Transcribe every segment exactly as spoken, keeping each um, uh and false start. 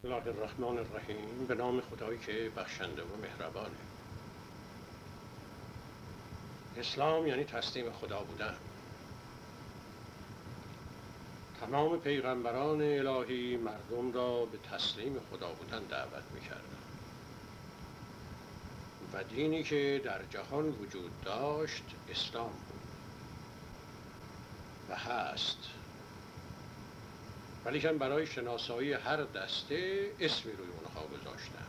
بسم الله الرحمن الرحیم. به نام خدایی که بخشنده و مهربانه. اسلام یعنی تسلیم خدا بودن. تمام پیغمبران الهی مردم را به تسلیم خدا بودن دعوت می‌کردند و دینی که در جهان وجود داشت اسلام بود و هست، ولیکن برای شناسایی هر دسته اسمی روی اونها گذاشتن.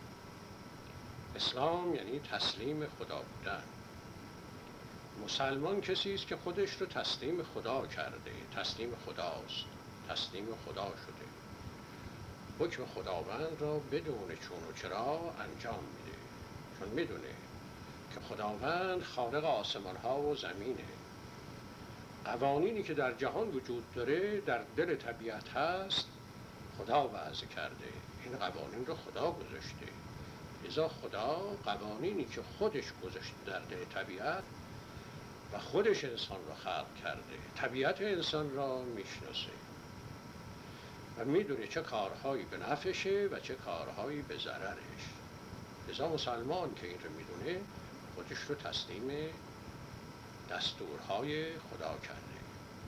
اسلام یعنی تسلیم خدا بودن. مسلمان کسی است که خودش رو تسلیم خدا کرده، تسلیم خداست، تسلیم خدا شده، حکم خداوند را بدون چون و چرا انجام میده، چون میدونه که خداوند خالق آسمان ها و زمینه. قوانینی که در جهان وجود داره در دل طبیعت هست، خدا وضع کرده، این قوانین رو خدا گذاشته. لذا خدا قوانینی که خودش گذاشته در دل طبیعت و خودش انسان را خلق کرده، طبیعت انسان را میشناسه و میدونه چه کارهایی به نفعشه و چه کارهایی به ضررش. لذا مسلمان که این رو میدونه خودش رو تسلیم دستورهای خدا کرده.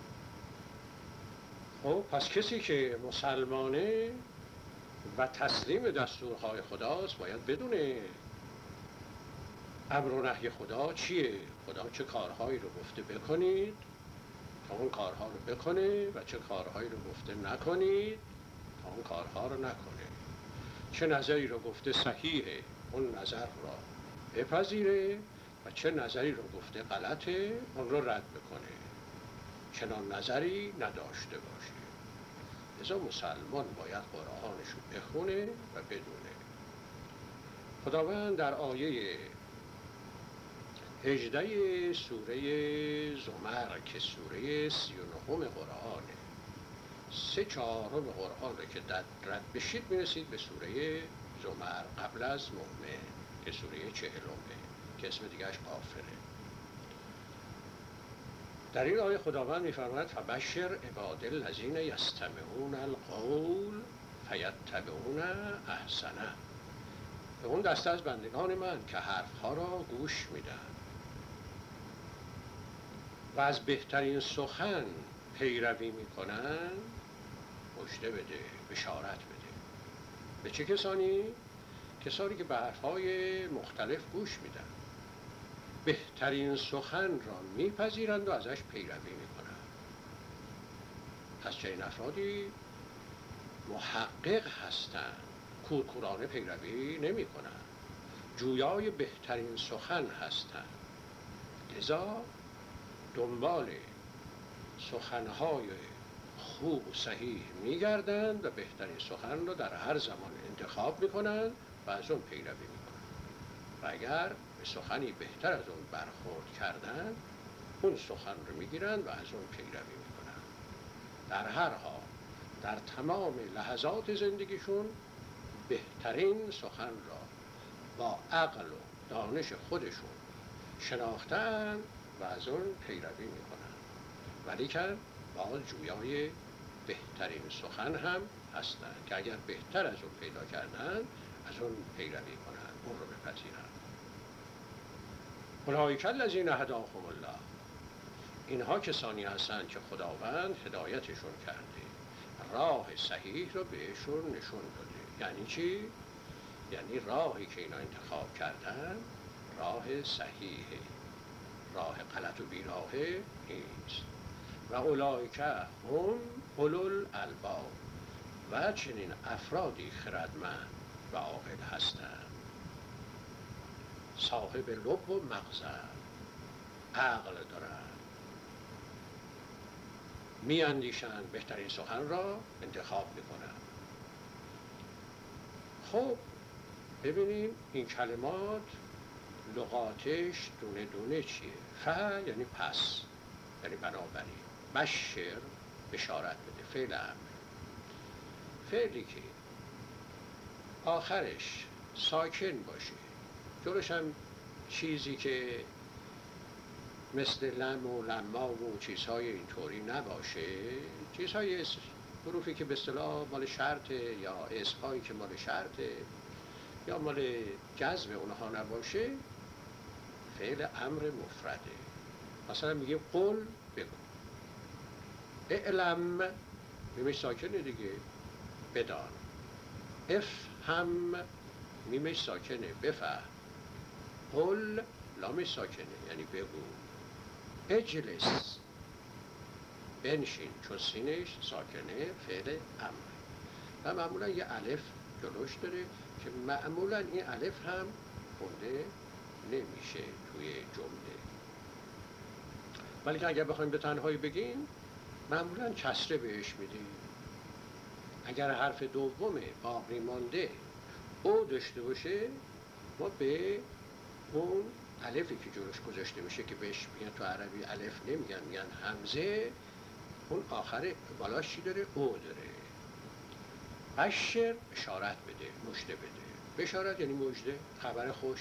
خب پس کسی که مسلمانه و تسلیم دستورهای خداست باید بدونه امر و نهی خدا چیه، خدا چه کارهایی رو گفته بکنید تا اون کارها رو بکنه و چه کارهایی رو گفته نکنید تا اون کارها رو نکنه. چه نظری رو گفته صحیحه اون نظر را بپذیره و چه نظری رو گفته غلطه اون رو رد بکنه، چنان نظری نداشته باشه. لذا مسلمان باید قرآنش رو بخونه و بدونه. خداوند در آیه هجده سوره زمر که سوره سی و نهم قرآنه، سه چهارم قرآن رو که رد بشید میرسید به سوره زمر قبل از مؤمن که سوره چهلمه که اسم دیگرش غافره. در این آیه خداوند میفرماید فبشر عباد الذین یستمعون القول فیتبعون احسنه. به اون دسته از بندگان من که حرفها را گوش میدن و از بهترین سخن پیروی میکنن مژده بده، بشارت بده. به چه کسانی؟ کسانی که به حرفهای مختلف گوش میدن، بهترین سخن را میپذیرند و ازش پیروی میکنند. پس چنین افرادی محقق هستند، کورکورانه پیروی نمی کنند، جویای بهترین سخن هستند. لذا دنبال سخنهای خوب و صحیح میگردند و بهترین سخن را در هر زمان انتخاب میکنند و از اون پیروی میکنند و اگر به سخنی بهتر از اون برخورد کردن اون سخن رو میگیرند و از اون پیروی میکنند. در هر حال در تمام لحظات زندگیشون بهترین سخن را با عقل و دانش خودشون شناختن و از اون پیروی میکنن، ولیکن باز جویای بهترین سخن هم هستن که اگر بهتر از اون پیدا کردن از اون پیروی کنن، اون رو بپذیرن. اولئک الذین هداهم الله. اینها کسانی هستند که خداوند هدایتشون کرده، راه صحیح رو بهشون نشون داده. یعنی چی؟ یعنی راهی که اینا انتخاب کردن راه صحیحه، راه غلط و بیراهه نیست. و اولئک هم اولو الالباب. و چنین افرادی خردمند و عاقل هستند، صاحب لب و مغزن، عقل دارند، می اندیشند، بهترین سخن را انتخاب میکنند. خب ببینیم این کلمات لغاتش دونه دونه چیه. ف یعنی پس، یعنی بنابراین. بشر بشارت بده، فعل امر. فعلی که آخرش ساکن باشه، جلوش هم چیزی که مثل لم و لما و چیزهای اینطوری نباشه، چیزهای حروفی که به اصطلاح مال شرطه یا اسمهایی که مال شرطه یا مال جزم اونها نباشه فعل امر مفرده. مثلا میگیم قل بگو، اعلم میمش ساکنه دیگه بدان، افهم میمش ساکنه بفهم، قل لامش ساکنه یعنی بگو، اجلس بنشین چون سینش ساکنه فعل امر و معمولا یه الف جلوش داره که معمولا این الف هم خونده نمیشه توی جمله، ولی که اگر بخوایم به تنهایی بگیم معمولا کسره بهش میدیم. اگر حرف دومه باقی مانده او داشته باشه ما به اون الفی که جلوش گذاشته میشه که بهش میگن تو عربی الف نمیگن میگن همزه، اون آخر بالاش چی داره؟ او داره. بشر اشارت بده، مژده بده. بشارت یعنی مژده، خبر خوش،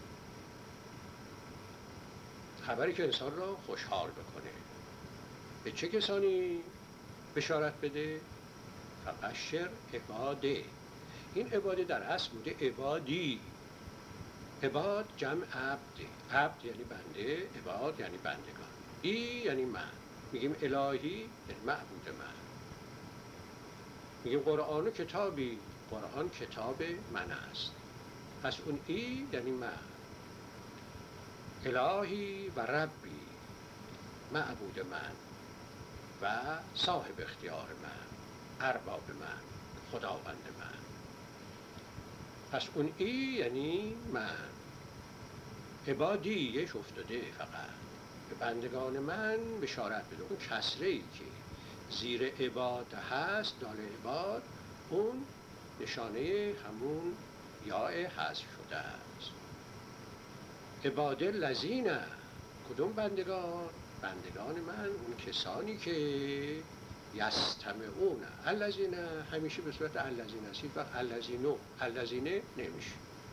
خبری که انسان را خوشحال بکنه. به چه کسانی بشارت بده؟ فبشر عباده. این عباده در اصل بوده عبادی. عباد جمع عبده، عبد یعنی بنده، عباد یعنی بندگان. ای یعنی من، میگیم الهی یعنی معبود من. میگیم قرآن و کتابی، قرآن کتاب من است. پس اون ای یعنی من. الهی و ربی معبود من و صاحب اختیار من، ارباب من، خداوند من. پس اون ای یعنی من. عبادی یش افتاده فقط به بندگان من بشارت بده. اون کسره ای که زیر عباد هست، دال عباد، اون نشانه همون یاء حذف شده است. عباد الذین، کدوم بندگان؟ بندگان من اون کسانی که یستمعون. الذین همیشه به صورت الذین است، هیچ وقت الذینو الذین نمیشه.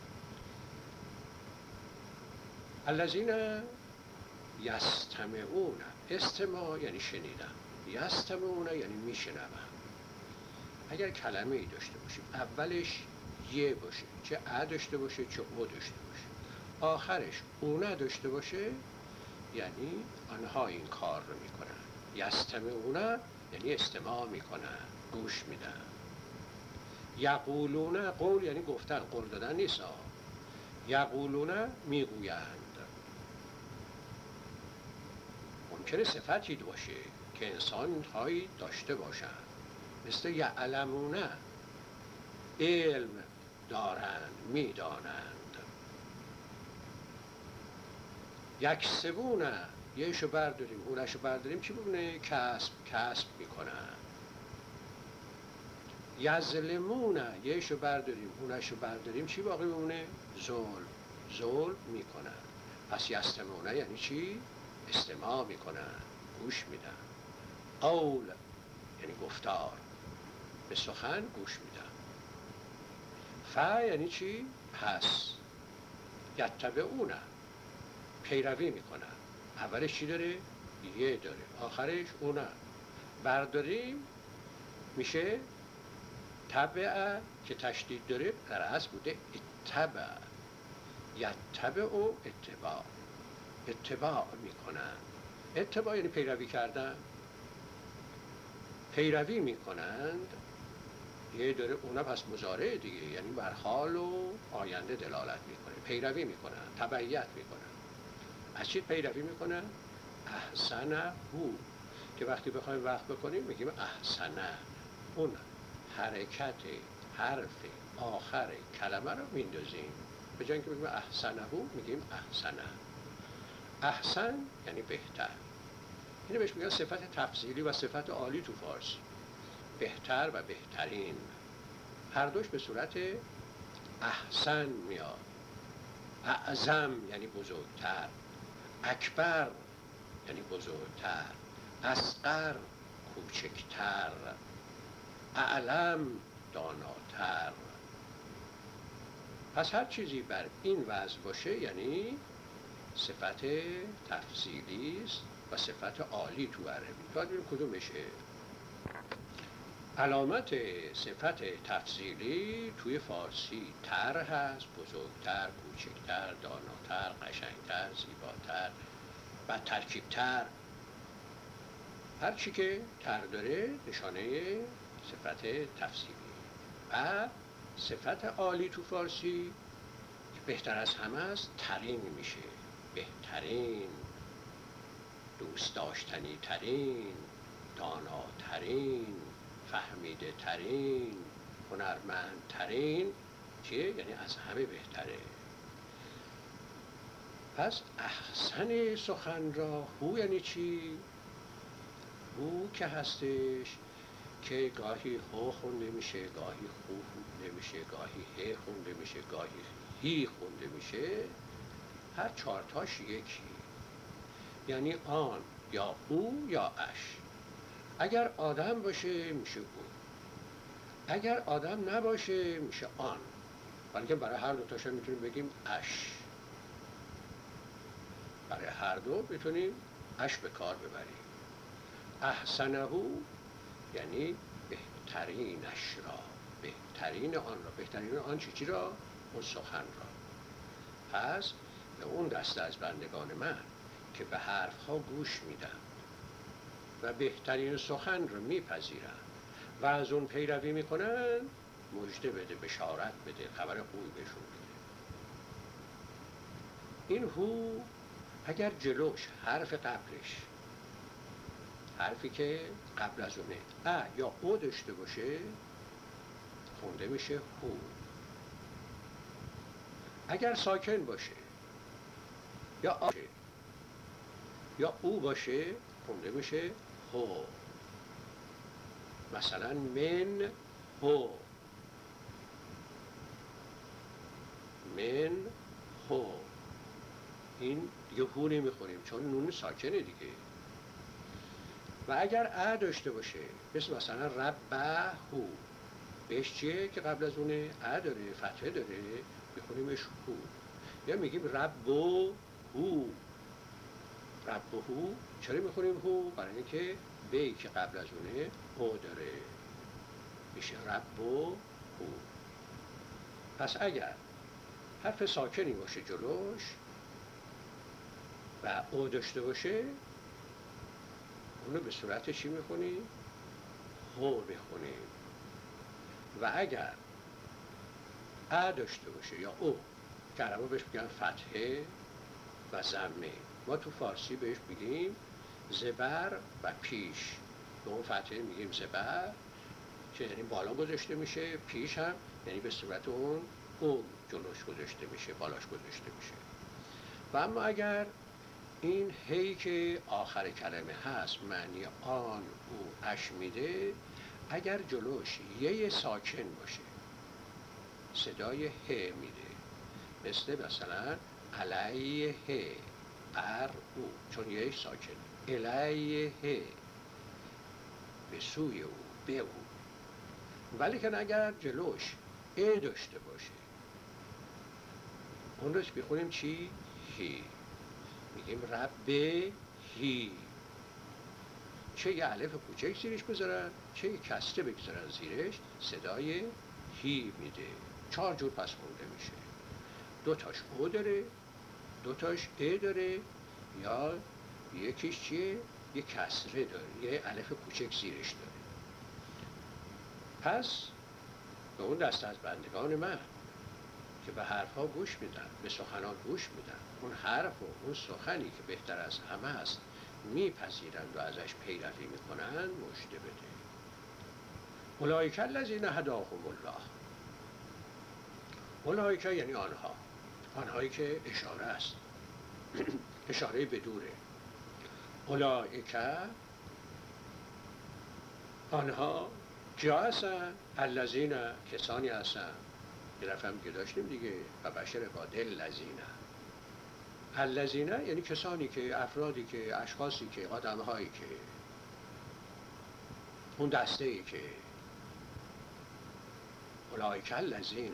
الذین یستمعون، استماع یعنی شنیدن، یستمعون یعنی میشنون. اگر کلمه ای داشته باشیم اولش یه باشه، چه ا داشته باشه چه او داشته باشه، آخرش او نداشته باشه، یعنی آنها این کار رو میکنن. یستمعون یعنی استماع میکنن، گوش میدن. یقولون، قول یعنی گفتن، قول دادن نیست. یقولون میگویند. ممکنه صفتی باشه که انسان هایی داشته باشند، مثل یعلمون، علم دارند، میدانند. یکسبون، یهشو برداریم اونشو برداریم چی بونه؟ کسب، کسب میکنن. یظلمون، یهشو برداریم اونشو برداریم چی باقی بمونه؟ ظلم، ظلم میکنن. پس یستمعون یعنی چی؟ استماع میکنن، گوش میدن. قول یعنی گفتار، به سخن گوش میدن. ف یعنی چی؟ پس. یتبعون پیروی میکنن. اولش چی داره؟ یه داره، آخرش اونه. برداریم میشه تبع که تشدید داره، در اصل بوده اتبع. یتبع و اتباع، اتباع میکنن. اتباع یعنی پیروی کردن، پیروی میکنند. یه داره اونه، پس مضارع دیگه، یعنی بر حال و آینده دلالت میکنه. پیروی میکنن، تبعیت میکنن. از چی پیروی میکنن؟ احسنه هو، که وقتی بخوایم وقت بکنیم میگیم احسنه. اون حرکت حرف آخر کلمه رو میندازیم، به جای اینکه بگیم احسنه هو میگیم احسنه. احسن یعنی بهتر. اینو بهش میگن صفت تفضیلی و صفت عالی تو فارسی. بهتر و بهترین، هر دوش به صورت احسن میاد. اعظم یعنی بزرگتر، اکبر یعنی بزرگتر، اصغر کوچکتر، اعلم داناتر. پس هر چیزی بر این وضع باشه یعنی صفت تفضیلی است و صفت عالی تو عربی. باید ببینیم کدومشه. علامت صفت تفضیلی توی فارسی تر هست، بزرگتر، کوچکتر، داناتر، قشنگتر، زیباتر و ترکیبتر. هر چی که تر داره نشانه صفت تفضیلی. و صفت عالی تو فارسی که بهتر از همه است ترین میشه، بهترین، دوست داشتنی ترین، داناترین، فهمیده ترین، هنرمند ترین. چیه؟ یعنی از همه بهتره. پس احسن سخن را هو یعنی چی؟ هو که هستش که گاهی هو خونده میشه، گاهی خو خونده میشه، گاهی ه خونده میشه، گاهی هی خونده میشه. هر چهارتاش یکی، یعنی آن یا او یا اش. اگر آدم باشه میشه او، اگر آدم نباشه میشه آن. بلکه برای هر دو تاشم میتونیم بگیم اش. برای هر دو میتونیم اش به کار ببریم. احسنه یعنی بهترینش را، بهترین آن را. بهترین آن چی چی را؟ اون سخن را. پس به اون دسته از بندگان من که به حرفها گوش میدن و بهترین سخن رو میپذیرن و از اون پیروی میکنن، مژده بده، بشارت بده، خبر خوبی بهشون بده. این هو اگر جلوش حرف قبلش، حرفی که قبل از اونه ا یا او داشته باشه، خونده میشه هو. اگر ساکن باشه یا آ یا او باشه، خونده میشه هو. مثلا من هو، من هو. این دیگه هو نمیخونیم چون نون ساکنه دیگه. و اگر ا داشته باشه، مثل مثلا ربه هو، بهش چیه که قبل از اونه ا داره، فتحه داره، میخونیمش هو. یا میگیم ربو هو. ربو هو چرا میخونیم هو؟ برای اینکه بی که قبل از اونه او داره، میشه ربو هو. پس اگر حرف ساکنی باشه جلوش و او داشته باشه، اونو به صورت چی میخونیم؟ هو میخونیم. و اگر ا داشته باشه یا او، که عربا بهش میگن فتحه و ضمه، ما تو فارسی بهش میگیم زبر و پیش. به اون فتحه میگیم زبر که یعنی بالا گذاشته میشه، پیش هم یعنی به صورت اون او جلوش گذاشته میشه، بالاش گذاشته میشه. و اما اگر این هی که آخر کلمه هست معنی آن، او، اش میده، اگر جلوش یه ساکن باشه صدای ه میده، مثل مثلا علیه بر او، چون یه ساکن، علیه به سوی او، به او. ولی که اگر جلوش ا داشته باشه، اون روش بخونیم چی؟ هی. میگیم رب هی. چه یه الف کوچک زیرش بذارن، چه یه کسره بگذارن زیرش، صدای هی میده. چهار جور پس خونده میشه. دو تاش او داره، دو تاش ا داره، یا یکیش چیه؟ یه کسره داره، یه الف کوچک زیرش داره. پس به اون دسته از بندگان من که به حرفها گوش میدن، به سخنان گوش میدن، اون حرف و اون سخنی که بهتر از همه است میپذیرند و ازش پیروی میکنن، مژده بده. اولئک الذین هداهم الله. اولئک یعنی آنها، آنهایی که اشاره است اشاره به دوره. اولئک آنها کیا هستن؟ الذین کسانی هستن یه دفعه هم که داشتیم دیگه، و بشر عباد الذین. الذین یعنی کسانی که، افرادی که، اشخاصی که، آدمهایی که، اون دسته ای که اولئک الذین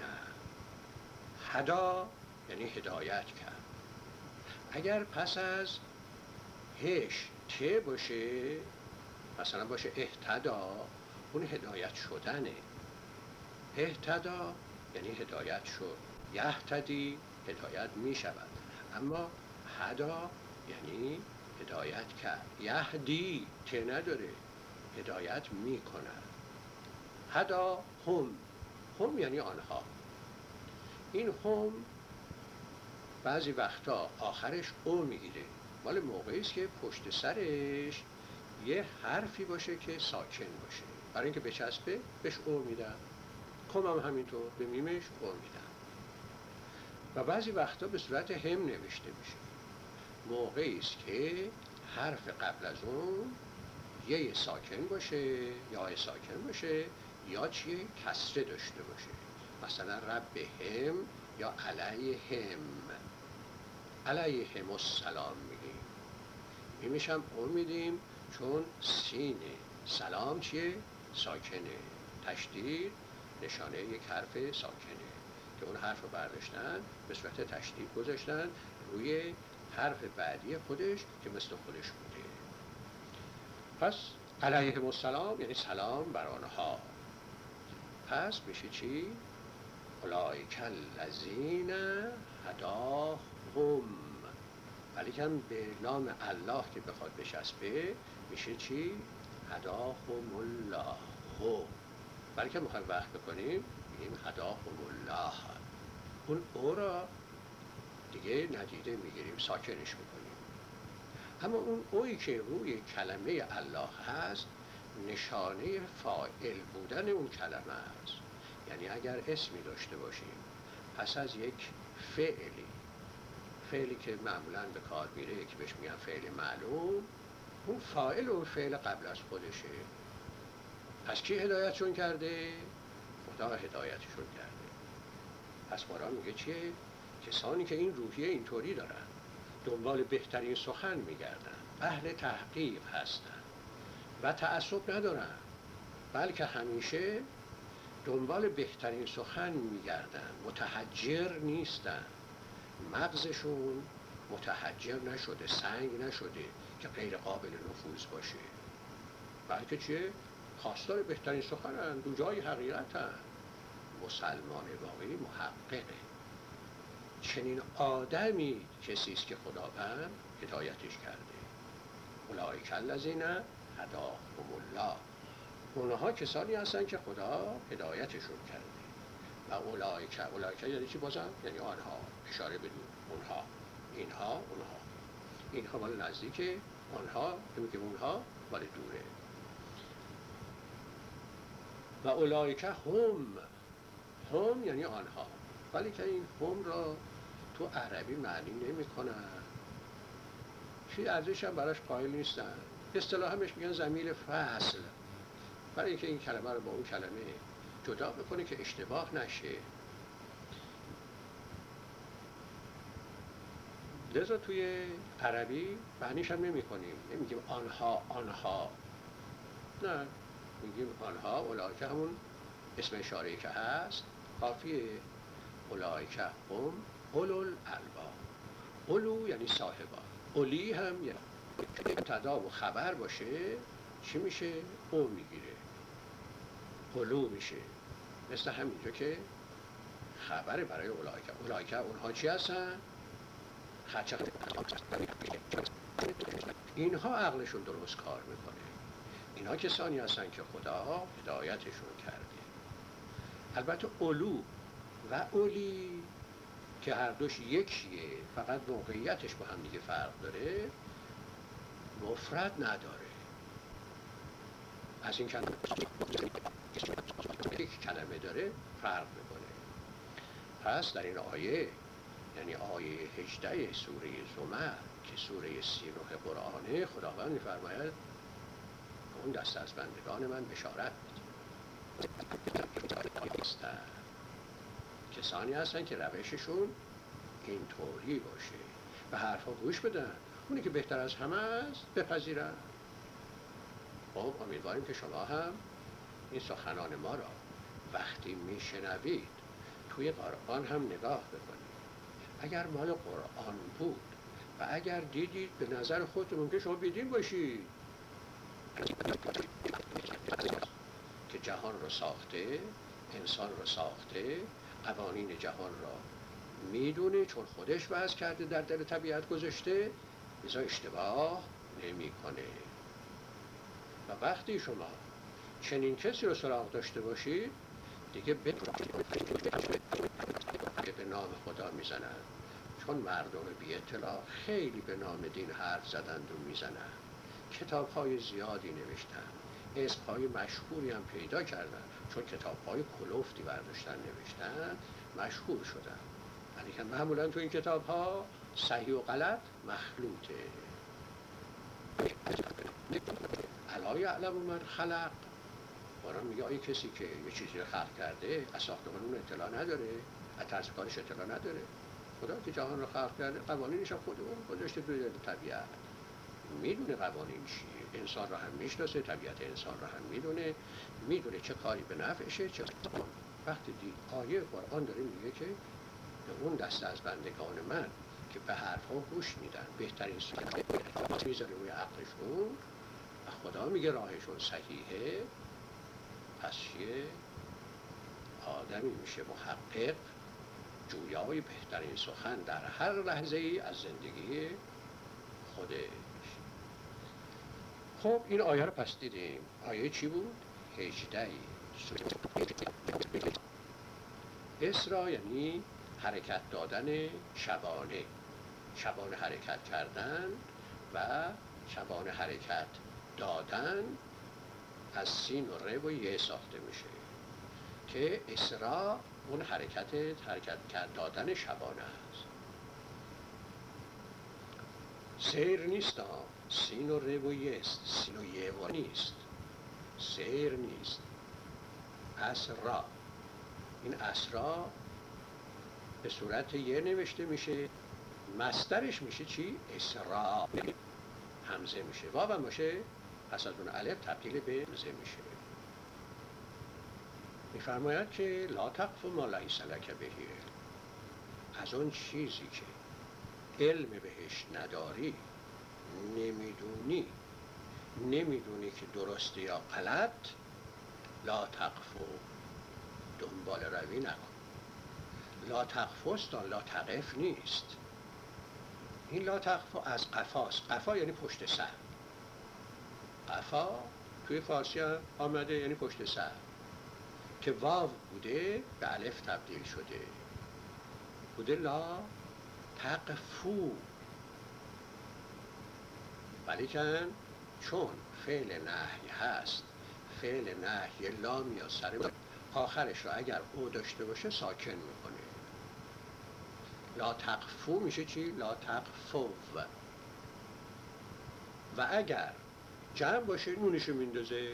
هدا یعنی هدایت کرد. اگر پس از هش ته باشه، مثلا باشه اهتدا، اون هدایت شدنه. اهتدا یعنی هدایت شد، یهتدی هدایت می شود، اما هدا یعنی هدایت کرد، یهدی که نداره، هدایت می کند. هدا هم، هم یعنی آنها. این هم بعضی وقتا آخرش او میگیره، مال موقعی است که پشت سرش یه حرفی باشه که ساکن باشه، برای اینکه بچسبه بهش او میدم. کم هم همینطور به میمش او میدم. و بعضی وقتا به صورت هم نوشته میشه، موقعی است که حرف قبل از اون یه ساکن باشه یا ساکن باشه یا چیه کسره داشته باشه. مثلا رب هم یا علیهم، علیهم السلام میگیم، میمیش هم اون میدیم چون سینه. سلام چیه؟ ساکنه، تشدید نشانه یک حرف ساکنه که اون حرف رو برداشتن به صورت تشدید گذاشتن روی حرف بعدی خودش که مثل خودش بوده. پس علیهم السلام یعنی سلام بر آنها. پس میشه چی؟ اولئک الذین هداهم، ولی کم به نام الله که بخواد بچسبه میشه چی؟ هداهم الله. ولی که میخوایم وقت بکنیم میگیم هداهم الله، اون او را دیگه ندیده میگیریم، ساکنش میکنیم. اما اون اویی که روی کلمه الله هست نشانه فاعل بودن اون کلمه است. یعنی اگر اسمی داشته باشیم پس از یک فعلی، فعلی که معمولاً به کار میره که بهش میگن فعل معلوم، اون فاعل اون فعل قبل از خودشه. پس کی هدایتشون کرده؟ خدا هدایتشون کرده. پس قرآن میگه چیه؟ کسانی که این روحیه اینطوری دارن، دنبال بهترین سخن میگردن، اهل تحقیق هستن و تعصب ندارن، بلکه همیشه دنبال بهترین سخن میگردن، متحجر نیستن، مغزشون متحجر نشده، سنگ نشده که غیر قابل نفوذ باشه، بلکه چیه؟ خواستار بهترین سخنن، دو جای حقیقتن. مسلمان واقعی محققه. چنین آدمی کسی است که خداوند هدایتش کرده. اولئک الذین هداهم الله، اونها کسانی هستن که خدا هدایتشون کرده. و اولئک، اولئک یعنی چی بازم؟ یعنی آنها، اشاره به اونها، اینها، اونها. اینها مال نزدیکه، آنها که میگه اونها مال دوره. و اولئک هم، هم یعنی آنها، ولی که این هم را تو عربی معنی نمی کنن، چی ارزش هم براش قائل نیستن. اصطلاحا بهش میگن ضمیر فصل، برای اینکه این کلمه رو با اون کلمه جدا بکنه که اشتباه نشه. لذا توی عربی معنیش هم نمی کنیم، نمیگیم آنها آنها، نه، میگیم آنها. اولئک همون اسم اشاره‌ای که هست کافیه. اولئک هم اولو الالباب. اولو یعنی صاحبان، اولی هم یعنی مبتدا و خبر باشه چی میشه؟ او میگیره، اولو میشه. مثل همینجا که خبر برای اولئک. اولئک اونها چی هستن؟ خچق. اینها عقلشون درست کار میکنه، اینها کسانی هستن که خدا هدایتشون کرده. البته اولو و اولی که هر دوش یکیه، فقط موقعیتش با هم دیگه فرق داره، مفرد نداره. از این کلمه یک کلمه داره فرق میکنه. پس در این آیه، یعنی آیه هجده سوره زمر که سوره سی و نه قرآنه، خداوند می‌فرماید اون دست از بندگان من بشارت هستن، کسانی هستن که روششون اینطوری باشه و حرفا گوش بدن، اونی که بهتر از همه است بپذیرن. خب امیدواریم که شما هم این سخنان ما را وقتی میشنوید توی قرآن هم نگاه بکنید. اگر مال قرآن بود و اگر دیدید به نظر خودتون ممکن شما بیدین باشید، که جهان رو ساخته، انسان رو ساخته، قوانین جهان را میدونه، چون خودش وضع کرده در دل طبیعت گذاشته، لذا اشتباه نمیکنه. و وقتی شما چنین کسی رو سراغ داشته باشید، دیگه به به نام خدا میزنن، چون مردم بی اطلاع خیلی به نام دین حرف زدند و میزنن، کتاب های زیادی نوشتن، اسم های مشهوری هم پیدا کردن، چون کتاب های کلوفتی برداشتن نوشتن مشهور شدن، ولی که معمولا تو این کتاب ها صحیح و غلط مخلوطه. الا یعلم من خلق، قرآن میگه آیه کسی که یه چیزی رو خلق کرده از ساختمان اون اطلاع نداره، از طرز کارش اطلاع نداره؟ خدا که جهان رو خلق کرده قوانینش هم خود اون گذاشته توی طبیعت، میدونه قوانین چیه، انسان رو هم میشناسه، طبیعت انسان رو هم میدونه، میدونه چه کاری به نفعشه چه وقتی دید آیه قرآن داره میگه که به اون دسته از بندگان من که به حرفها گوش میدن، بهترین سوال میذاره روی عقلشون و خدا میگه راهشون صحیحه، پس یه آدمی میشه محقق، جویای بهترین سخن در هر لحظه ای از زندگی خودش. خب این آیه رو پس دیدیم. آیه چی بود؟ هجده. اسرا یعنی حرکت دادن شبانه، شبانه حرکت کردن و شبانه حرکت دادن از سین و ر و یه ساخته میشه که اسرا اون حرکت حرکت کرد دادن شبانه است. سیر نیست، سین و ر و یه است، سین و یه و نیست، سیر نیست. اسرا، این اسرا به صورت یه نوشته میشه، مصدرش میشه چی؟ اسرا، همزه میشه، واو هم باشه پس از اون الف تبدیل به همزه میشه. میفرماید که لا تقف ما لیس لک به، از اون چیزی که علم بهش نداری، نمیدونی نمیدونی که درسته یا غلط، لا تقف، دنبال روی نکن. لا تقف است، لا تقف نیست. این لا تقف از قفاست، قفا یعنی پشت سر، قفا توی فارسی هم آمده یعنی پشت سر، که واو بوده به الف تبدیل شده، بوده لا تقفو، ولیکن چون فعل نهی هست، فعل نهی لام یا سر آخرش را اگر او داشته باشه ساکن میکنه. لا تقفو میشه چی؟ لا تقفو. و اگر جمع باشه نونشو میندازه،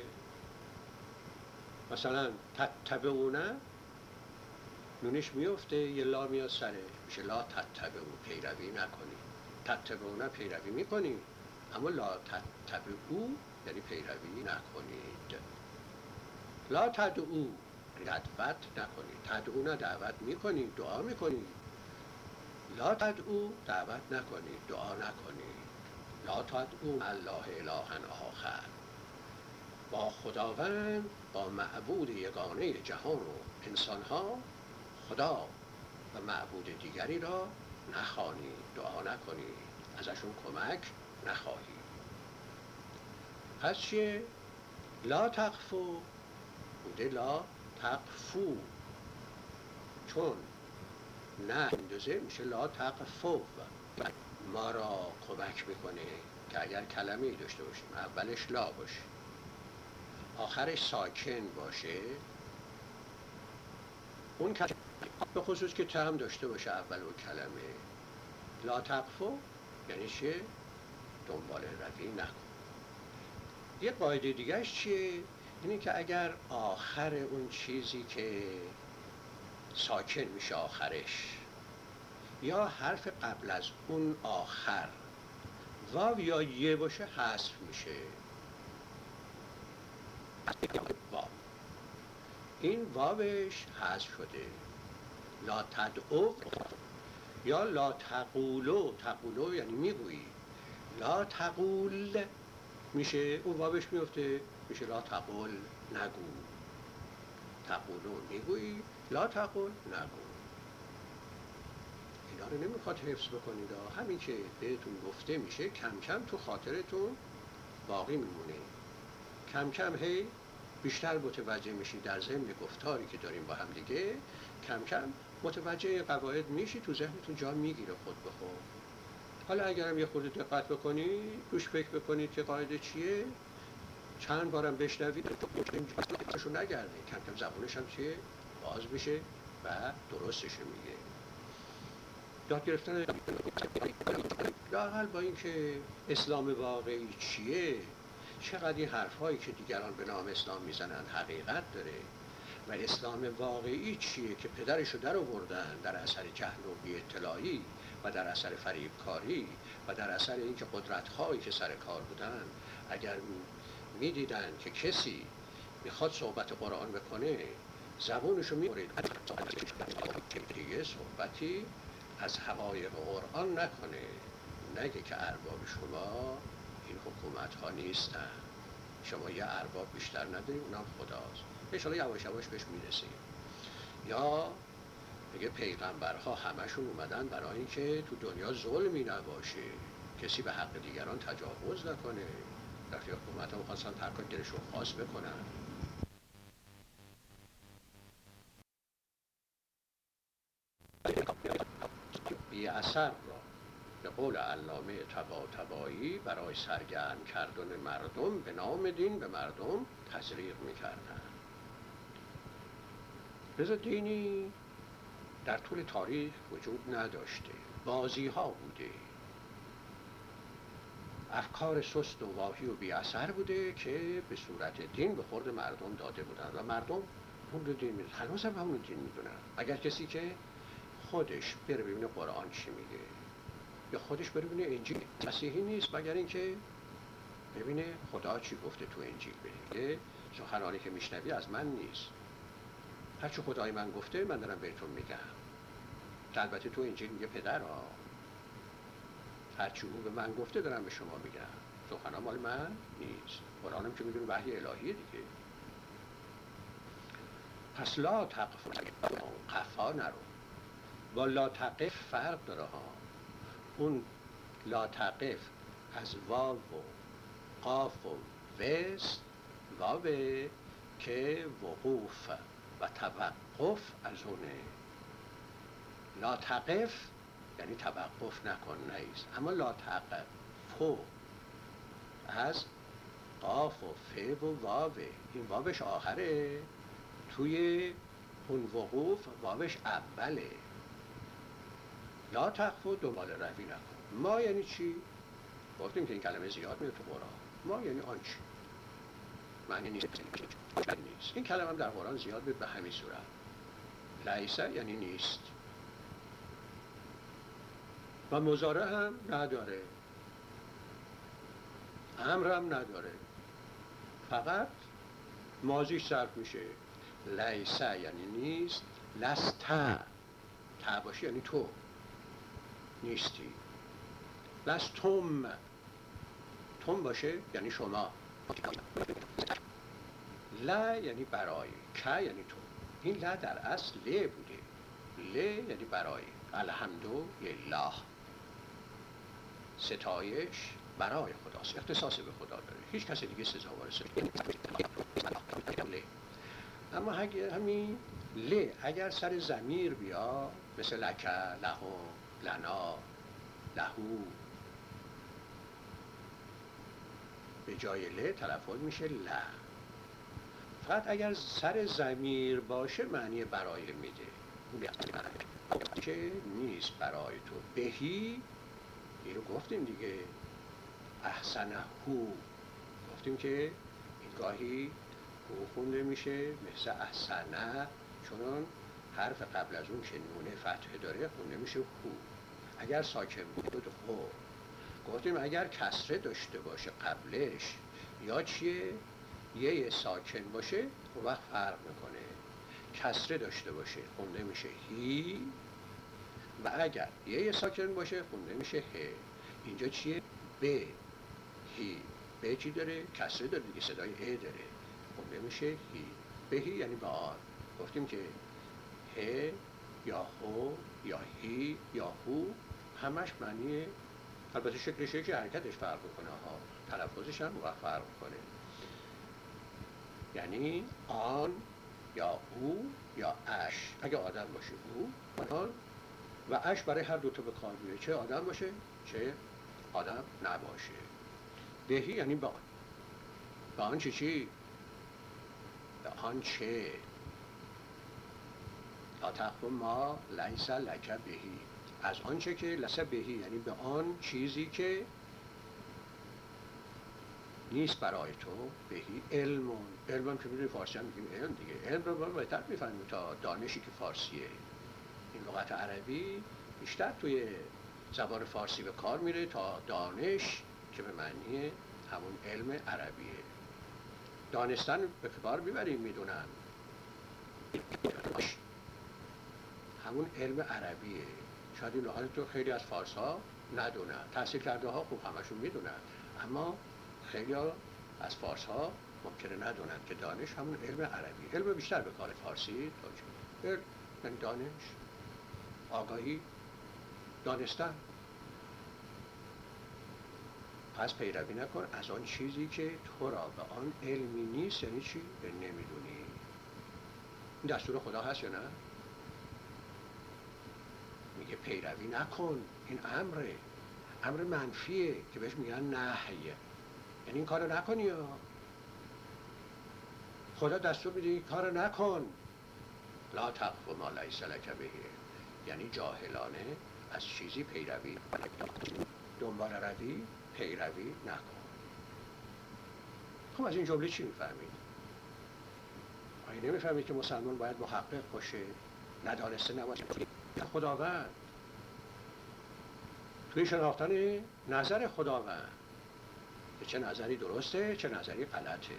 مثلا تتبعونه نونش میفته یه لا میاد سره، میشه لا تتبعو، پیروی نکنی. تتبعونه پیروی میکنی، اما لا تتبعو یعنی پیروی نکنید. لا تدعو، دعوت نکنید. تدعونه دعوت میکنید، دعا میکنید. لا تدعو دعوت نکنید، دعا نکنید. لا تدعو الله الها آخر، با خداوند، با معبود یگانه جهان و انسانها، خدا و معبود دیگری را نخوانید، دعا نکنید، ازشون کمک نخواهید. پس چیه؟ لا تقفو بوده لا تقفو، چون نه اندازه میشه لا تقفو. ما را کمک میکنه که اگر کلمه داشته باشیم اولش لا باشه آخرش ساکن باشه، اون کلمه به خصوص که تم داشته باشه اول اون کلمه، لا تقفو یعنی چیه؟ دنبال روی نکن. یه قاعده دیگهش چیه؟ اینه که اگر آخر اون چیزی که ساکن میشه آخرش، یا حرف قبل از اون آخر واو یا یه باشه حذف میشه. واو، این واوش حذف شده. لا تدعو یا لا تقولو، تقولو یعنی میگویی، لا تقول میشه اون واوش میفته میشه لا تقول، نگو. تقولون میگویی، لا تقول نگو. اینا رو نمیخواد حفظ بکنید، همین که بهتون گفته میشه کم کم تو خاطرتون باقی میمونه. کم کم هی بیشتر متوجه میشید در ضمن گفتاری که داریم با هم دیگه، کم کم متوجه قواعد میشی، تو ذهنتون جا میگیره خود به خود. حالا اگرم یه خورده دقت بکنید، روش فکر بکنید که قاعده چیه، چند بارم بشنوید رو نگرده، کم کم زبونش هم چیه باز بشه و درستش میگه. یاد گرفتن لااقل با اینکه اسلام واقعی چیه، چقدر این حرفایی که دیگران به نام اسلام میزنن حقیقت داره، و اسلام واقعی چیه که پدرشو در آوردن در اثر جهل و بی اطلاعی و در اثر فریبکاری و در اثر اینکه قدرت‌هایی که سر کار بودن، اگر میدیدن که کسی میخواد صحبت قرآن بکنه زبونشو میبرید دیگه صحبتی از حقایق قرآن نکنه، نگه که ارباب شما این حکومت ها نیستن، شما یه ارباب بیشتر ندارید، اونم خداست. انشاءالله یواش یواش بهش میرسیم. یا میگه پیغمبرها همشون اومدن برای اینکه تو دنیا ظلمی نباشه، کسی به حق دیگران تجاوز نکنه. وقتی حکومت ها میخواستن هر کار دلشون خواست بکنن، بی اثر را به قول علامه طباطبایی برای سرگرم کردن مردم به نام دین به مردم تزریق میکردن. لذا دینی در طول تاریخ وجود نداشته، بازی ها بوده، افکار سست و واهی و بی اثر بوده که به صورت دین به خورد مردم داده بودن و مردم اون رو دین میدونن، هنوز هم همون دین میدونن. اگر کسی که خودش بره ببینه قرآن چی میگه، یا خودش بره ببینه انجیل مسیحی نیست مگر اینکه ببینه خدا چی گفته تو انجیل، بگه سخنانی که میشنوی از من نیست، هرچی خدای من گفته من دارم بهتون میگم. البته تو انجیل میگه پدر ها، هرچی او به من گفته دارم به شما میگم، سخنان مال من نیست. قرآنم که میدونه وحی الهیه دیگه. پس لا تقف قفا نرو، با لا تقف فرق داره ها. اون لا تقف از واو و قاف و وست، واوه که وقوف و توقف از اونه. لا تقف یعنی توقف نکن، نیست. اما لا تقف از قاف و ف و واوه، این واوش آخره، توی اون وقوف واوش اوله. لا تقف و دنبال روی نکن. ما یعنی چی؟ گفتیم که این کلمه زیاد میاد تو قرآن. ما یعنی آن چی؟ معنی نیست. این کلمه هم در قرآن زیاد میاد به همین صورت. لیسه یعنی نیست و مضارع هم نداره، امر هم نداره، فقط ماضیش صرف میشه. لیسه یعنی نیست، لسته تا باشی یعنی تو نیستی، لستم تم باشه یعنی شما. لا یعنی برای، که یعنی تو. این لا در اصل ل بوده، ل یعنی برای. الحمدو لله، ستایش برای خداست، اختصاص به خدا داره، هیچ کسی دیگه سزاوار ستایش. اما اگر همین ل اگر سر ضمیر بیا، مثل لکه، لهم، لنا، لهو، به جای ل تلفظ میشه ل. فقط اگر سر ضمیر باشه معنی برای میده، که نیست برای تو. بهی این رو گفتیم دیگه، احسنه هو گفتیم که این گاهی هو خونده میشه مثل احسنه، چون حرف قبل از اون که نونه فتحه داره خونده میشه هو. اگر ساکن بود هو. گفتیم اگر کسره داشته باشه قبلش یا چیه یه ساکن باشه اون وقت فرق میکنه. کسره داشته باشه خونده میشه هی، و اگر یه ساکن باشه خونده میشه ه. اینجا چیه؟ ب هی. ب چی داره؟ کسره داره دیگه، صدای ا داره، خونده میشه هی. بهی یعنی با آن. گفتیم که ه یا هو یا هی یا هو همش معنی، البته شکلش که حرکتش فرق کنه ها، تلفظش هم فرق کنه. یعنی آن یا او یا اش، اگه آدم باشه او آن و اش برای هر دوتا به کار میره، چه آدم باشه چه آدم نباشه. بهی یعنی به آن، به آن چه چی؟ به آن چه لا تقف ما لیس لک بهی، از آن چه که لیس بهی یعنی به آن چیزی که نیست برای تو بهی علمون. علم هم که میدونی فارسی هم میگیم علم دیگه، علم رو باید بهتر میفهمیم تا دانشی که فارسیه. این لغت عربی بیشتر توی زبان فارسی به کار میره تا دانش که به معنی همون علم عربیه. دانستن به کار میبریم میدونن، همون علم عربیه. شاید این لغت تو خیلی از فارس ها ندونن، تحصیل کرده ها خوب همشون میدونن، اما خیلی ها از فارس ها ممکنه ندونن که دانش همون علم عربی. علم بیشتر به کار فارسی تا علم یعنی دانش، آگاهی، دانستن. پس پیروی نکن از آن چیزی که تو را به آن علمی نیست. یعنی چی؟ نمیدونی. این دستور خدا هست یا نه؟ میگه پیروی نکن، این امره، امر منفیه که بهش میگن نهی، یعنی این کارو نکنی یا خدا دستور میده این کارو نکن. لا تقف ما لیس لک به، یعنی جاهلانه از چیزی پیروی دنبال روی پیروی نکن. خب از این جمله چی میفهمید؟ آیا نمیفهمید که مسلمان باید محقق باشه، ندانسته نباشه خداوند، توی شناختن نظر خداوند که چه نظری درسته چه نظری غلطه.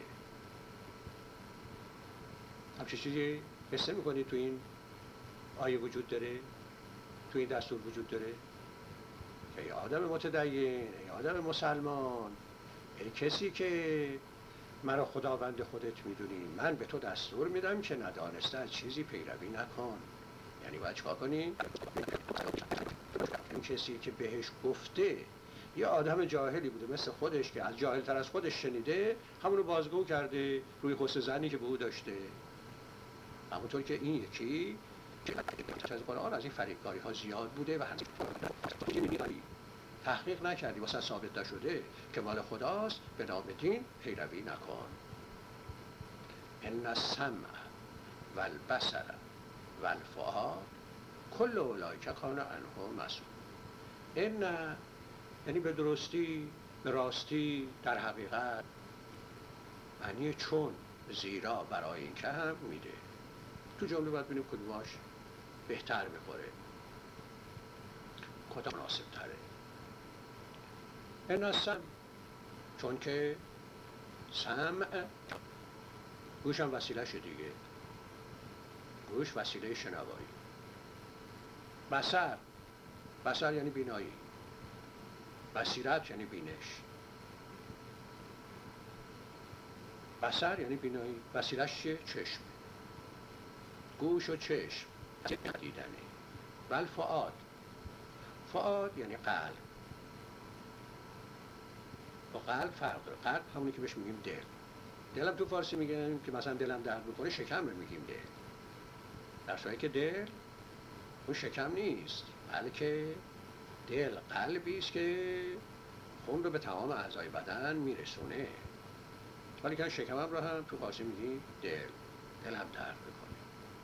همچه چیزی حس می‌کنید تو این آیه وجود داره، تو این دستور وجود داره که ای آدم متدین، ای آدم مسلمان، ای کسی که مرا خداوند خودت میدونی، من به تو دستور میدم که ندانسته از چیزی پیروی نکن. یعنی باید چکار کنی؟ این کسی که بهش گفته یه آدم جاهلی بوده مثل خودش که از جاهلتر از خودش شنیده، همونو بازگو کرده روی حسن ظنی که به او داشته. همونطور که این یکی از قرآن از این فریبکاری ها زیاد بوده و همین تحقیق نکردی واسه ثابت نشده که مال خداست، به نام دین پیروی نکن. ان السمع والبصر والفؤاد کل اولئک کان عنه مسئول. ان یعنی به درستی، به راستی، در حقیقت، معنی چون، زیرا، برای این که هم میده. تو جمله باید ببینیم کدوماش بهتر میخوره، کدام مناسب تره. این سمع، چون که سمع گوش هم وسیله شه دیگه، گوش وسیله شنوایی. بصر، بصر یعنی بینایی، بصیرت یعنی بینش. بصر یعنی بینایی، وسیله‌اش چیه؟ چشم. گوش و چشم دیدنه. بل فؤاد، فؤاد یعنی قلب. با قلب فرق داره. قلب همونی که بهش میگیم دل. دلم تو فارسی میگن که مثلا دلم درد میکنه، شکم رو میگیم دل، در صورتی که دل اون شکم نیست، بلکه دل قلبی است که خون رو به تمام اعضای بدن میرسونه. ولی که شکمم رو هم تو فارسی میگیم دل، دلم درد میکنه،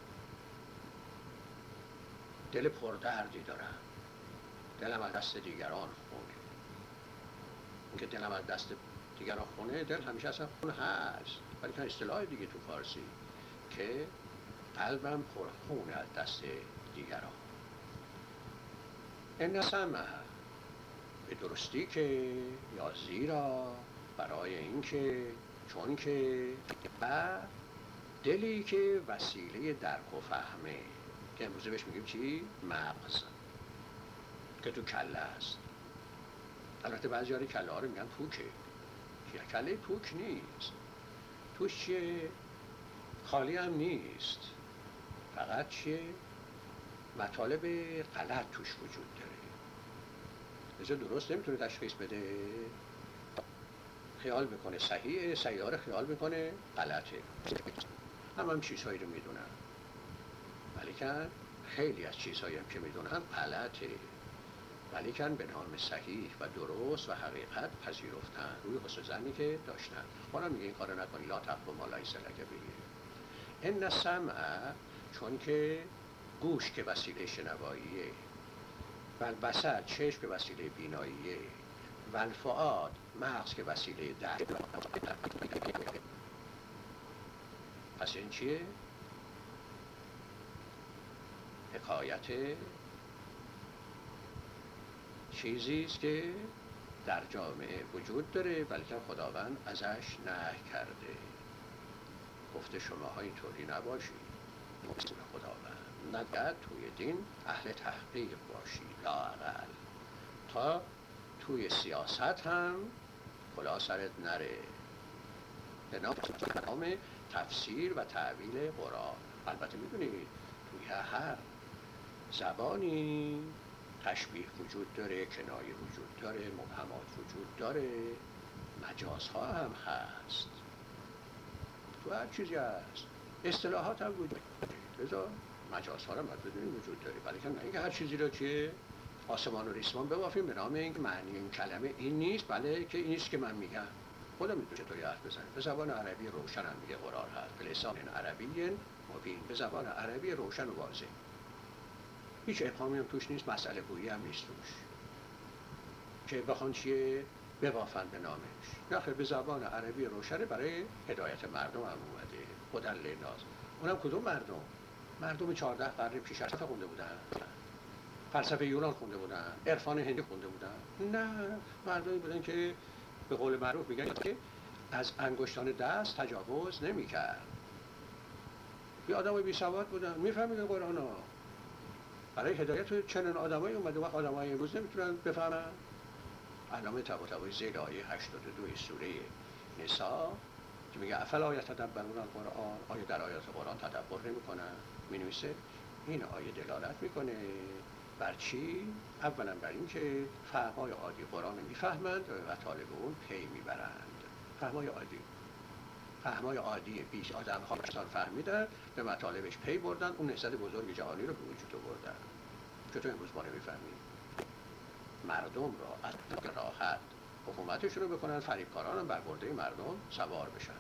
دل پردردی دارم، دلم از دست دیگران خونه. اینکه دلم از دست دیگران خونه، دل همیشه اصلا خون هست، ولی که اصطلاح دیگه تو فارسی که قلبم پر خونه از دست دیگران. این سمع، به درستی که، یا زیرا، برای اینکه، چون که، و دلی که وسیله درک و فهمه، که امروزه بهش میگیم چی؟ مغز، که تو کله است. البته بعضی هاری کله ها رو میگن پوکه، کله پوک نیست، توش چیه؟ خالی هم نیست، فقط چیه؟ مطالب غلط توش وجود داره. لذا درست نمیتونه تشخیص بده. خیال میکنه صحیحه، سیاره خیال میکنه غلطه. هم هم چیزهایی رو میدونن، ولیکن خیلی از چیزهایی هم که میدونن غلطه، ولیکن به نام صحیح و درست و حقیقت پذیرفتن روی حسن ظنی که داشتن. قرآن میگه این کارو نکنی، لا تقف ما لیس لک به. ان السمع، چون که گوش که وسیله شنواییه، و البصر چشم که وسیله بیناییه، و الفؤاد مغز که وسیله درک. پس این چیه؟ حکایت چیزی است که در جامعه وجود داره، بلکه خداوند ازش نهی کرده. گفته شماها اینطوری نباشید. خداوند نگه توی دین اهل تحقیق باشید لااقل، تا توی سیاست هم کلا سرت نره. به نام تفسیر و تعبیل قرآن. البته میدونید توی هر زبانی تشبیه وجود داره، کنایه وجود داره، مبهمات وجود داره، مجازها هم هست، تو هر چیزی هست، اصطلاحات هم وجود داره. لذا مجازها هم باید بدونیم وجود داره، ولی که نه اینکه هر چیزی رو که آسمان و ریسمان ببافیم به نام اینکه معنی این کلمه این نیست، بله که این نیست که من میگم. خودم میدونم چطوری حرف بزنم. به زبان عربی روشن هم میگه قرار هست، به لسان عربی مبین، به زبان عربی روشن و واضح، هیچ ابهامی هم توش نیست، مسئله گویی هم نیست توش که بخوان چیه ببافن به نامش. نخیر، به زبان عربی روشنه، برای هدایت مردم هم اومده. هدی للناس. اونم کدوم مردم؟ مردم چهارده قرن پیش از خونده بودن، فلسفه یونان خونده بودن، عرفان هندی خونده بودن؟ نه، مردمی بودن که به قول معروف میگن که از انگشتان دست تجاوز نمی‌کرد. یه آدمای بی سواد بودن، میفهمیدن قرآنو. برای هدایت چنین آدمایی اومده. وقت آدمای امروز نمیتونن بفهمن. علامه طباطبایی زیر آیه هشتاد و دو سوره نساء که میگه افلا یتدبرون القرآن، آیا در آیات قرآن تدبر نمیکنن؟ مینویسه این آیه دلالت میکنه بر چی؟ اولا بر این که فهمای عادی قرآن میفهمند و به مطالب اون پی میبرند. فهمای عادی فهمای عادی بیش آدم ها بشتان فهمیدن، به مطالبش پی بردن، اون نهضت بزرگ جهانی رو به وجود آوردن. چطور امروز ما نمیفهمیم؟ مردم را از راحت حکومتشون رو بکنن، فریبکاران هم بر برده مردم سوار بشن.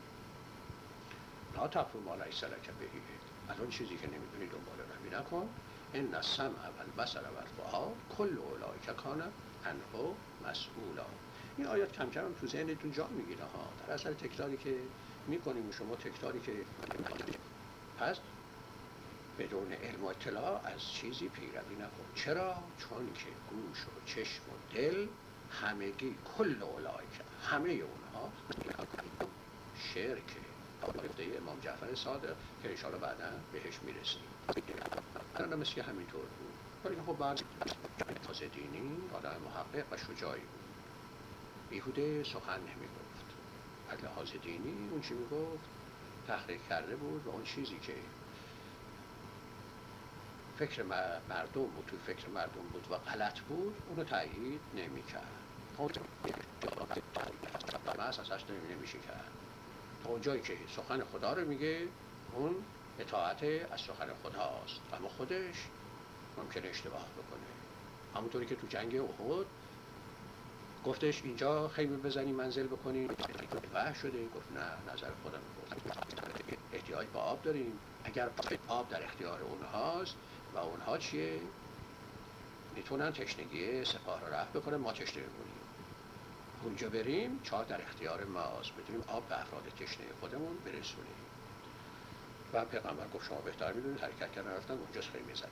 لا تقف ما لیس لک به، از اون چیزی که نمیدونی دنبال روی نکن. ان السمع و البصر و الفؤاد کل اولئک کان عنه مسئولا. این آیات کم کم تو ذهنتون جا میگیره ها، در اثر تکراری که میکنیم. شما تکراری که پس بدون علم و اطلاع از چیزی پیروی نکن. چرا؟ چون که گوش و چشم و دل همگی کل اولئک، همه اونها شرک. گفته امام جعفر صادق که انشاءالله بعدا بهش میرسیم. الان مثل که همینطور بود، ولی خب بعد از دینی آدم محقق و شجاعی بود، بیهوده سخن نمیگفت. از لحاظ دینی اون چی میگفت تحقیق کرده بود و اون چیزی که فکر مردم بود، تو فکر مردم بود و غلط بود، اونو تایید نمی‌کرد. تا از ازش نمیشه کرد. تا اونجایی که سخن خدا رو میگه اون اطاعت از سخن خداست، اما خودش ممکنه اشتباه بکنه. همونطوری که تو جنگ احد گفتش اینجا خیمه بزنی منزل بکنی، وحش شده، گفت نه، نظر خودم گفت احتیاج به آب داریم. اگر آب در اختیار اونهاست و اونها چیه؟ میتونن تشنگی سپاه رو رفع بکنن، ما تشنه بمونیم. اونجا بریم چاه در اختیار ماست، بتونیم آب به افراد تشنه خودمون برسونیم. و پیغمبر گفت شما بهتر میدونید، حرکت کردن رفتن اونجاست خیمه زدن.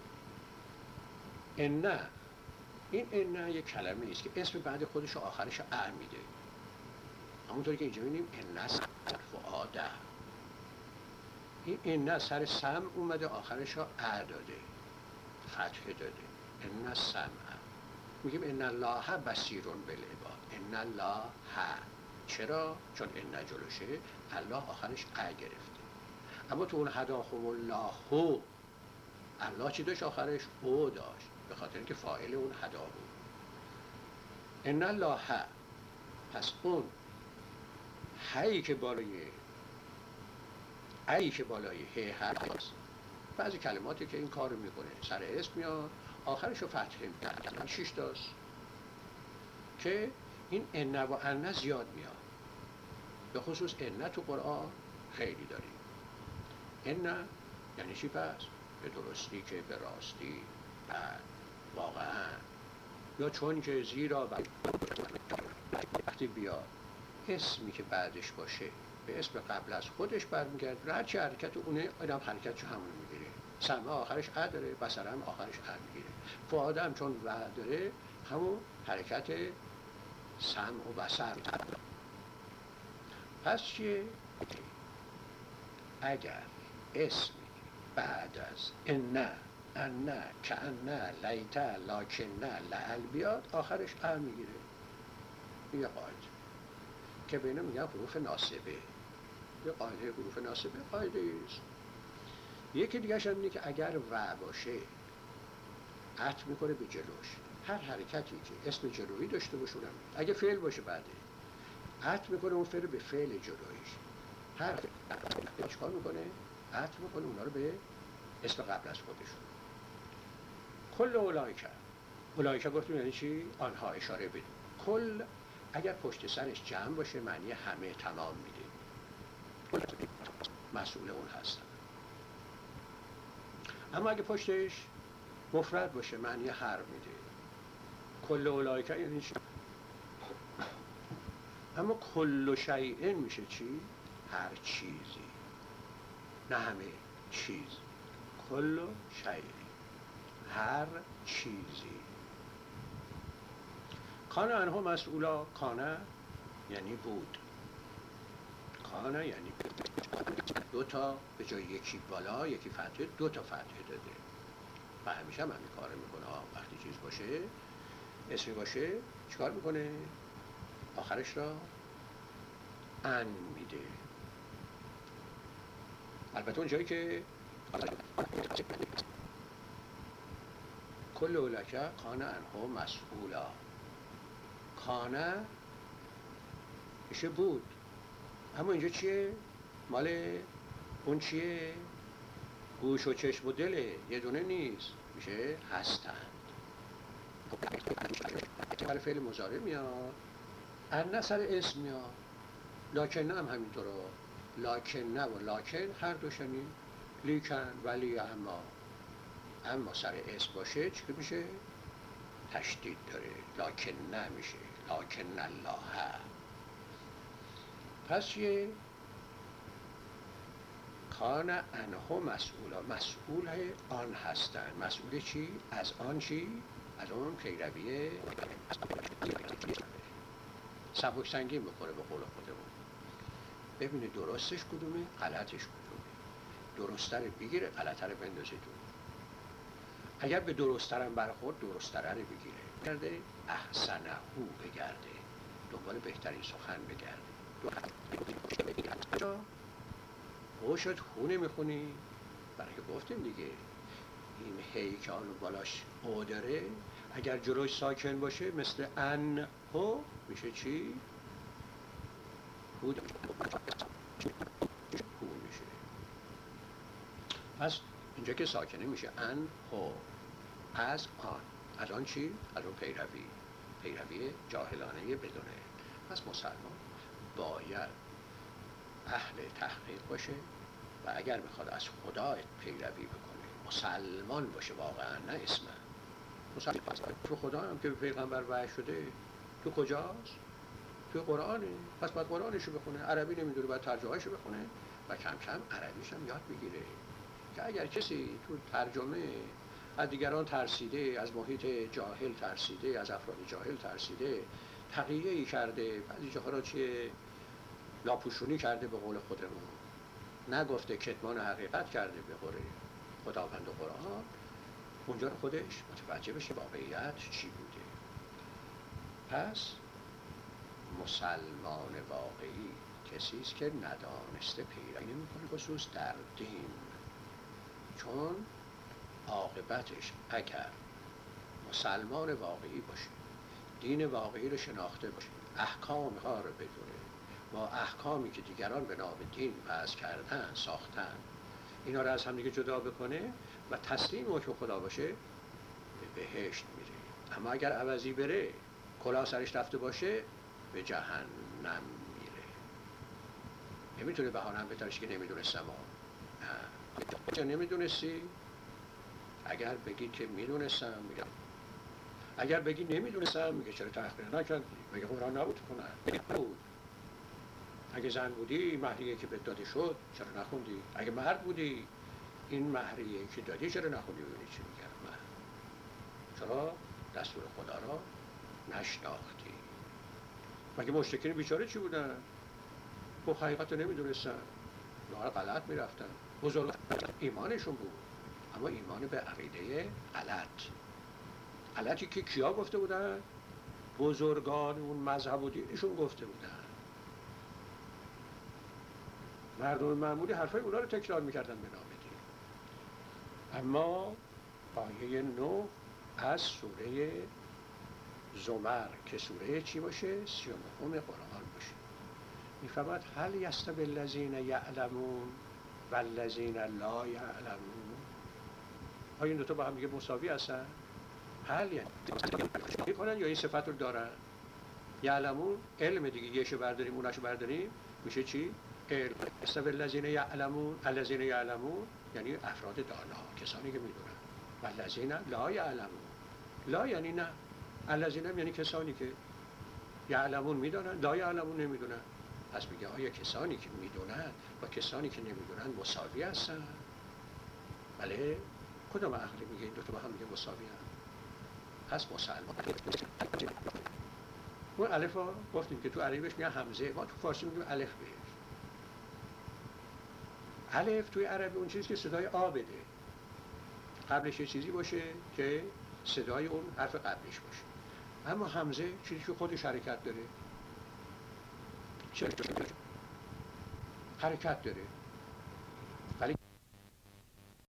ان نه، این ان یک کلمه است که اسم بعد خودش رو آخرش ا میده. همونطوری که اینجا می‌بینیم ان الفؤاد، این ان سر سم اومده، آخرش رو ا داده، فتحه داده. ان السمع، میگیم ان الله بصیر بالعباد. ان الله، چرا؟ چون ان جلوشه، الله آخرش ا گرفته. اما تو اون هداهم الله هو، الله چی داشت آخرش؟ او داشت، به خاطر اینکه فاعل اون هدا بود. ان الله، پس اون هی که بالای ای که بالای هی هست، بعضی کلماتی که این کار رو میکنه سر اسم میاد آخرش رو فتحه میکنه، شیش تاست که این ان و ان زیاد میاد، به خصوص ان تو قرآن خیلی داریم. ان یعنی چی پس؟ به درستی که، به راستی، بعد، واقعا، یا چون که، زیرا. وقتی بیاد اسمی که بعدش باشه به اسم قبل از خودش برمیگرد، هرچی حرکت اونه اینم حرکتشو همون میگیره. سمع آخرش ا داره، بصر هم آخرش ا میگیره. فؤاد هم چون و داره همون حرکت سمع و بصر. پس چیه؟ اگر اسمی بعد از ان، ان، کأن، لیت، لکن، لعل بیاد آخرش ا میگیره. یه قاعده که به اینو میگن حروف ناصبه. یه قاعده حروف ناصبه قاعده ایست. یکی دیگه هم اینه که اگر و باشه عطف میکنه به جلوش، هر حرکتی که اسم جلویی داشته باشه اونم. اگه فعل باشه بعده عطف میکنه اون فعل به فعل جلویش. هر فعل چیکار میکنه؟ عطف میکنه اونا رو به اسم قبل از خودشون. کل اولایکه، اولایکه گفتیم یعنی چی؟ آنها، اشاره بدیم. کل اگر پشت سرش جمع باشه معنی همه، تمام میده، مسئول اون هستن. اما اگه پشتش مفرد باشه معنی هر میده. کل اولایکه یعنی چی؟ اما کل شیء میشه چی؟ هر چیزی، نه همه چیز. کل شیء، هر چیزی. کان انها مسئولا، کانه یعنی بود، کانه یعنی بود. دو تا به جای یکی بالا یکی فتحه، دو تا فتحه داده و همیشه هم همین کار میکنه. وقتی چیز باشه، اسمی باشه، چیکار میکنه؟ آخرش را ان میده. البته اون جایی که کل اولکه کان انها مسئولا، کانه میشه بود، اما اینجا چیه؟ مال اون چیه؟ گوش و چشم و دله، یه دونه نیست، میشه هستند. برای فعل مضارع میاد، ان سر اسم میاد، لکن هم همینطور. لکن و لکن هر دوشنی، لیکن، ولی، اما. اما سر اسم باشه چی میشه؟ تشدید داره، لکن نمیشه، لکن الله. پس چیه؟ کان انه مسئولا، مسئول آن هستند. مسئول چی؟ از آن چی؟ از اون پیروی سبک سنگین بکنه به قول خودمون. ببینه درستش کدومه، غلطش کدومه. درسته رو بگیره، غلطه رو بندازه دور. اگر به درسترم برخورد، درستره رو بگیره، گرده احسنه او بگرده، دنبال بهترین سخن بگرده. او شد هو نمیخونی؟ برای که گفتیم دیگه این هی که آنو بالاش او داره اگر جلوش ساکن باشه مثل ان هو میشه چی؟ هو میشه. پس اینجا که ساکنه میشه ان هو، از آن. از آن چی؟ از اون پیروی، پیروی جاهلانه بدونه. پس مسلمان باید اهل تحقیق باشه و اگر میخواد از خدا پیروی بکنه مسلمان باشه واقعا، نه اسمه. مسلمان تو خدا هم که به پیغمبر وحی شده تو کجاست؟ تو قرآنه. پس باید قرآنشو بخونه، عربی نمیدونه باید ترجمه‌اشو بخونه و کم کم عربیش هم یاد بگیره. که اگر کسی تو ترجمه از دیگران ترسیده، از محیط جاهل ترسیده، از افراد جاهل ترسیده، تقیه‌ای کرده، بعضی جاها را چیه لاپوشونی کرده به قول خودمون، نگفته، کتمان حقیقت کرده به قول خداوند و قرآن، اونجا رو خودش متوجه بشه واقعیت چی بوده. پس مسلمان واقعی که کسی است که ندانسته پیروی نمی‌کنه، خصوص در دین. چون عاقبتش اگر مسلمان واقعی باشه، دین واقعی رو شناخته باشه، احکام ها رو بدونه، با احکامی که دیگران به نام دین وضع کردن ساختن اینا رو از هم دیگه جدا بکنه و تسلیم حکم خدا باشه، به بهشت میره. اما اگر عوضی بره، کلاه سرش رفته باشه، به جهنم میره. نمیتونه بهانه هم بترش که نمیدونستم ها. نه نمیدونستی؟ اگر بگی که میدونستم میگم، اگر بگی نمیدونستم میگه چرا تحقیق نکردی؟ میگه قرآن نبود کنن بود. اگه زن بودی مهریه که بهت داده شد چرا نخوندی؟ اگه مرد بودی این مهریه که دادی چرا نخوندی؟ ببینی چی میگم من. چرا دستور خدا را نشناختی؟ مگه مشرکین بیچاره چی بودن؟ خب حقیقت رو نمیدونستن، اونا غلط میرفتن. بزرگ ایمانشون بود، اما ایمان به عقیده غلط. غلطی که کیا گفته بودن؟ بزرگان اون مذهب و دینشون گفته بودن. مردم معمولی حرفای اونا رو تکرار میکردن به نام دین. اما آیه نه از سوره زمر که سوره چی باشه؟ سی و نهم قرآن باشه، میفرماد هل یستوی الذین یعلمون و الذین لا یعلمون. آیا این دوتا با هم دیگه مساوی هستن؟ هل یعنی کنن یا این صفت رو دارن؟ یعلمون علم دیگه، یهشو برداریم اوناشو برداریم میشه چی؟ علم. یستوی الذین یعلمون، الذین یعلمون یعنی افراد دانا، کسانی که میدونن. و الذین لا یعلمون، لا یعنی نه، الذین یعنی کسانی که یعلمون میدونن، لا یعلمون نمیدونن. پس میگه آیا کسانی که میدونن و کسانی که نمیدونن مساوی هستن؟ بله. کدوم عقلی میگه این دو تا با هم دیگه مساوی هستن؟ پس مسلمان. اون الف ها گفتیم که تو عربی بهش میگن همزه، ما تو فارسی میگیم الف بهش. الف توی عربی اون چیزی که صدای آ بده، قبلش یه چیزی باشه که صدای اون حرف قبلش باشه. اما همزه چیزی که خودش حرکت داره، چرا حرکت داره،